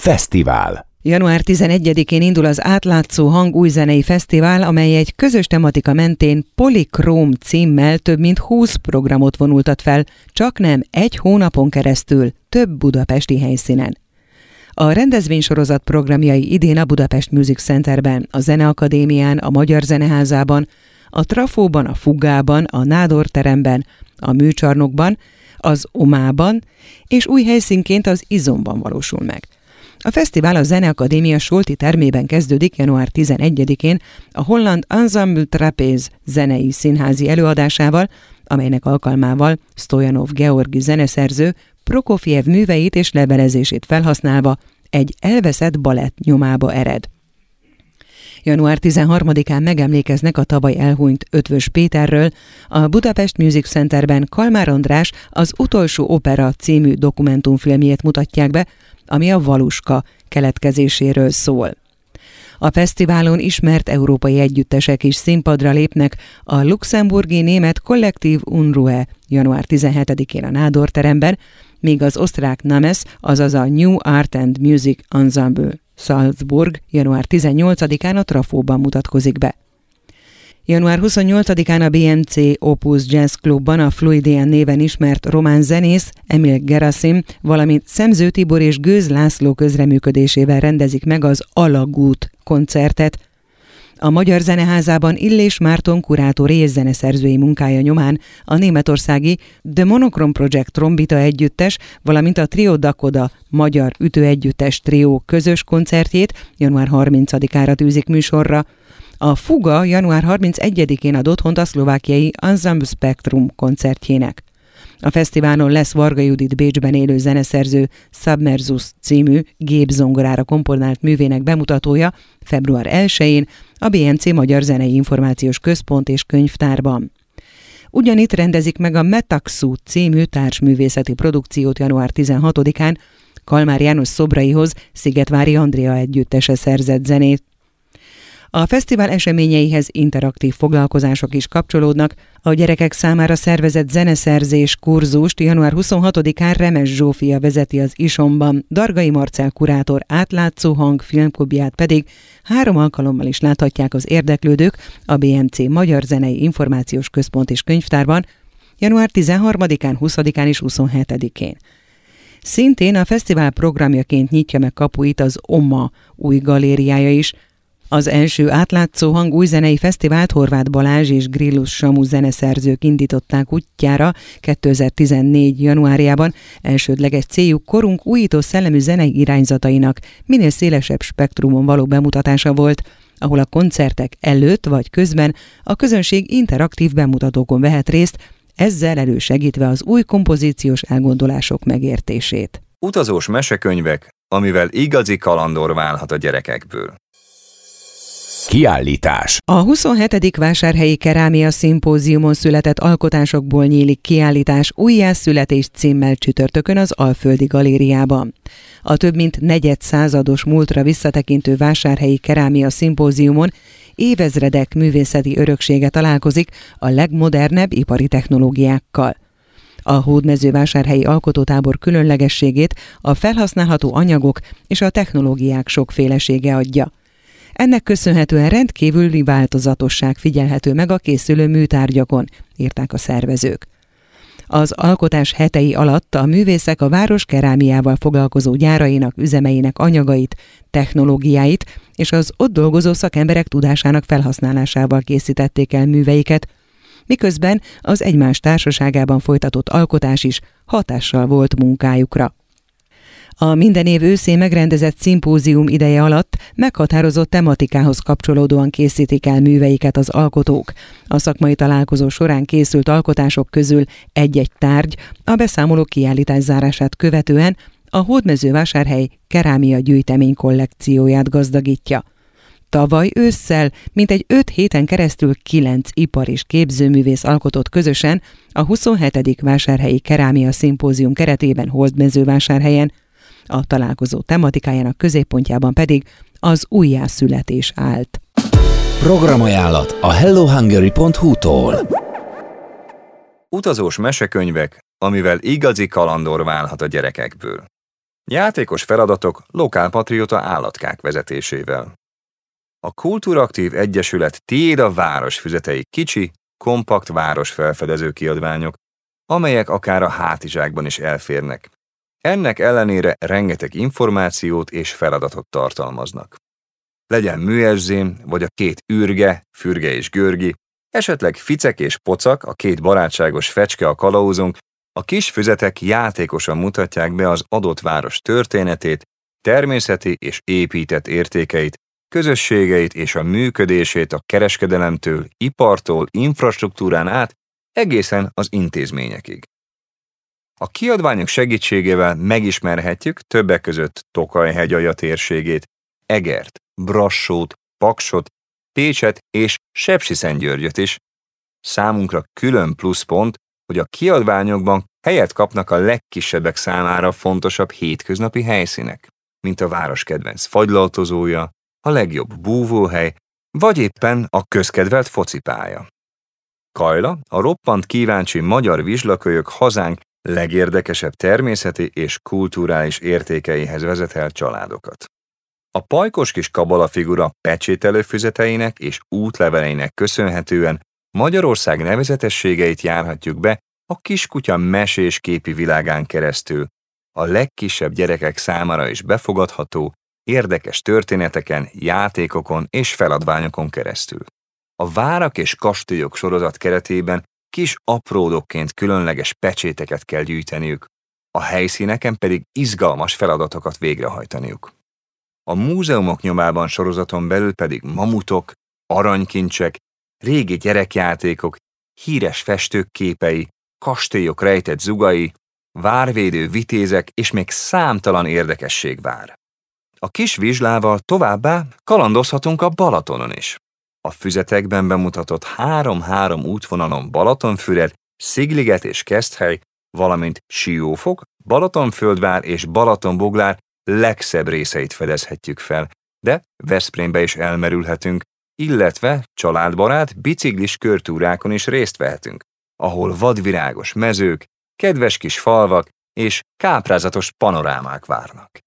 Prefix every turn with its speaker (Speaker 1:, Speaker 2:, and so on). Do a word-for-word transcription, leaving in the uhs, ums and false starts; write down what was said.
Speaker 1: Fesztivál.
Speaker 2: január tizenegyedikén indul az Átlátszó Hang új zenei fesztivál, amely egy közös tematika mentén Polikróm címmel több mint húsz programot vonultat fel, csaknem egy hónapon keresztül több budapesti helyszínen. A rendezvénysorozat programjai idén a Budapest Music Centerben, a Zeneakadémián, a Magyar Zeneházában, a Trafóban, a Fugában, a Nádor teremben, a Műcsarnokban, az Omában és új helyszínként az Izomban valósul meg. A fesztivál a Zeneakadémia Solti termében kezdődik január tizenegyedikén a holland Ensemble Trapéz zenei színházi előadásával, amelynek alkalmával Stojanov Georgi zeneszerző Prokofjev műveit és levelezését felhasználva egy elveszett balett nyomába ered. január tizenharmadikán megemlékeznek a tavaly elhunyt Eötvös Péterről, a Budapest Music Centerben Kalmár András Az utolsó opera című dokumentumfilmjét mutatják be, ami a Valuska keletkezéséről szól. A fesztiválon ismert európai együttesek is színpadra lépnek, a luxemburgi német Kollektív Unruhe január tizenhetedikén a Nádor teremben, míg az osztrák Names, azaz a New Art and Music Ensemble Salzburg január tizennyolcadikán a Trafóban mutatkozik be. január huszonnyolcadikán a bé em cé Opus Jazz Clubban a Fluidien néven ismert román zenész Emil Gerasim, valamint Szemző Tibor és Gőz László közreműködésével rendezik meg az Alagút koncertet. A Magyar Zeneházában Illés Márton kurátori és zeneszerzői munkája nyomán a németországi The Monochrome Project trombita együttes, valamint a Trio Dakoda magyar ütőegyüttes trió közös koncertjét január harmincadikára tűzik műsorra. A Fuga január harmincegyedikén ad otthont a szlovákiai Ensemble Spectrum koncertjének. A fesztiválon lesz Varga Judit Bécsben élő zeneszerző Submersus című gépzongorára komponált művének bemutatója február elsején a bé em cé Magyar Zenei Információs Központ és Könyvtárban. Ugyanitt rendezik meg a Metaxu című társművészeti produkciót január tizenhatodikán, Kalmár János szobraihoz Szigetvári Andrea együttese szerzett zenét. A fesztivál eseményeihez interaktív foglalkozások is kapcsolódnak. A gyerekek számára szervezett zeneszerzés kurzust január huszonhatodikán Remes Zsófia vezeti az Isomban, Dargai Marcell kurátor Átlátszó Hang filmklubját pedig három alkalommal is láthatják az érdeklődők a bé em cé Magyar Zenei Információs Központ és Könyvtárban január tizenharmadikán, huszadikán és huszonhetedikén. Szintén a fesztivál programjaként nyitja meg kapuit az Oma új galériája is. Az első Átlátszó Hang új zenei fesztivált Horváth Balázs és Grillus Samu zeneszerzők indították útjára kétezer-tizennégy. januárjában. Elsődleges céljuk korunk újító szellemű zenei irányzatainak minél szélesebb spektrumon való bemutatása volt, ahol a koncertek előtt vagy közben a közönség interaktív bemutatókon vehet részt, ezzel elősegítve az új kompozíciós elgondolások megértését.
Speaker 3: Utazós mesekönyvek, amivel igazi kalandor válhat a gyerekekből.
Speaker 1: Kiállítás.
Speaker 2: A huszonhetedik Vásárhelyi Kerámia Szimpóziumon született alkotásokból nyílik kiállítás Újjászületés címmel csütörtökön az Alföldi Galériában. A több mint negyedszázados múltra visszatekintő Vásárhelyi Kerámia Szimpóziumon évezredek művészeti öröksége találkozik a legmodernebb ipari technológiákkal. A Hódmezővásárhelyi Alkotótábor különlegességét a felhasználható anyagok és a technológiák sokfélesége adja. Ennek köszönhetően rendkívüli változatosság figyelhető meg a készülő műtárgyakon, írták a szervezők. Az alkotás hetei alatt a művészek a város kerámiával foglalkozó gyárainak, üzemeinek anyagait, technológiáit és az ott dolgozó szakemberek tudásának felhasználásával készítették el műveiket, miközben az egymás társaságában folytatott alkotás is hatással volt munkájukra. A minden év őszén megrendezett szimpózium ideje alatt meghatározott tematikához kapcsolódóan készítik el műveiket az alkotók. A szakmai találkozó során készült alkotások közül egy-egy tárgy a beszámoló kiállítás zárását követően a Hódmezővásárhely kerámia gyűjtemény kollekcióját gazdagítja. Tavaly ősszel mintegy öt héten keresztül kilenc ipar- és képzőművész alkotott közösen a huszonhetedik Vásárhelyi Kerámia Szimpózium keretében Hódmezővásárhelyen. A találkozó tematikájának középpontjában pedig az újjászületés állt.
Speaker 1: Programajánlat a hello hungary pont hu-tól.
Speaker 3: Utazós mesekönyvek, amivel igazi kalandor válhat a gyerekekből. Játékos feladatok lokálpatrióta állatkák vezetésével. A Kultúraktív Egyesület Tiéd a város füzetei kicsi, kompakt városfelfedező kiadványok, amelyek akár a hátizsákban is elférnek. Ennek ellenére rengeteg információt és feladatot tartalmaznak. Legyen műezzém, vagy a két űrge, Fürge és Görgi, esetleg Ficek és Pocak, a két barátságos fecske a kalauzunk, a kis füzetek játékosan mutatják be az adott város történetét, természeti és épített értékeit, közösségeit és a működését a kereskedelemtől, ipartól, infrastruktúrán át, egészen az intézményekig. A kiadványok segítségével megismerhetjük többek között Tokaj-hegyalja térségét, Egert, Brassót, Paksot, Pécset és Sepsiszentgyörgyöt is. Számunkra külön pluszpont, hogy a kiadványokban helyet kapnak a legkisebbek számára fontosabb hétköznapi helyszínek, mint a város kedvenc fagylaltozója, a legjobb búvóhely, vagy éppen a közkedvelt focipálya. Kajla a roppant kíváncsi magyar vizslakölyök hazánk legérdekesebb természeti és kulturális értékeihez vezet el családokat. A pajkos kis kabala figura pecsételő füzeteinek és útleveleinek köszönhetően Magyarország nevezetességeit járhatjuk be a kiskutya mesés képi világán keresztül, a legkisebb gyerekek számára is befogadható, érdekes történeteken, játékokon és feladványokon keresztül. A Várak és kastélyok sorozat keretében kis apródokként különleges pecséteket kell gyűjteniük, a helyszíneken pedig izgalmas feladatokat végrehajtaniuk. A Múzeumok nyomában sorozaton belül pedig mamutok, aranykincsek, régi gyerekjátékok, híres festők képei, kastélyok rejtett zugai, várvédő vitézek és még számtalan érdekesség vár. A kis vizslával továbbá kalandozhatunk a Balatonon is. A füzetekben bemutatott három-három útvonalon Balatonfüred, Szigliget és Keszthely, valamint Siófok, Balatonföldvár és Balatonboglár legszebb részeit fedezhetjük fel, de Veszprémbe is elmerülhetünk, illetve családbarát biciklis körtúrákon is részt vehetünk, ahol vadvirágos mezők, kedves kis falvak és káprázatos panorámák várnak.